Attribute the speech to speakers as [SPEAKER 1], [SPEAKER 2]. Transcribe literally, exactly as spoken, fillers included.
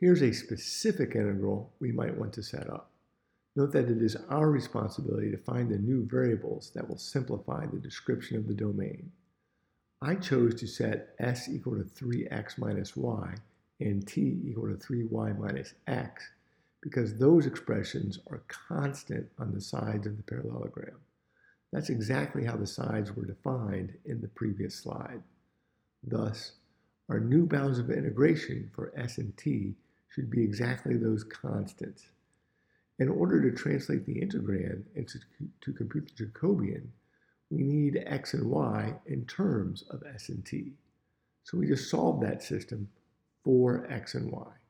[SPEAKER 1] Here's a specific integral we might want to set up. Note that it is our responsibility to find the new variables that will simplify the description of the domain. I chose to set s equal to three x minus y and t equal to three y minus x because those expressions are constant on the sides of the parallelogram. That's exactly how the sides were defined in the previous slide. Thus, our new bounds of integration for s and t should be exactly those constants. In order to translate the integrand and to, to compute the Jacobian, we need x and y in terms of s and t. So we just solved that system for x and y.